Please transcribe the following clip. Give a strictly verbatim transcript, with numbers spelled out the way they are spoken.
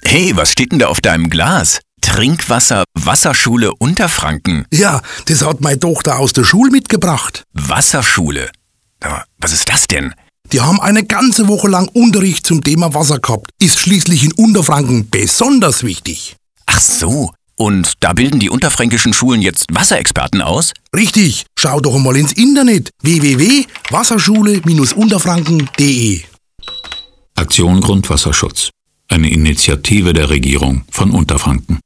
Hey, was steht denn da auf deinem Glas? Trinkwasser Wasserschule Unterfranken. Ja, das hat meine Tochter aus der Schule mitgebracht. Wasserschule? Aber was ist das denn? Die haben eine ganze Woche lang Unterricht zum Thema Wasser gehabt. Ist schließlich in Unterfranken besonders wichtig. Ach so, und da bilden die unterfränkischen Schulen jetzt Wasserexperten aus? Richtig, schau doch mal ins Internet w w w punkt wasserschule unterfranken punkt de. Aktion Grundwasserschutz. Eine Initiative der Regierung von Unterfranken.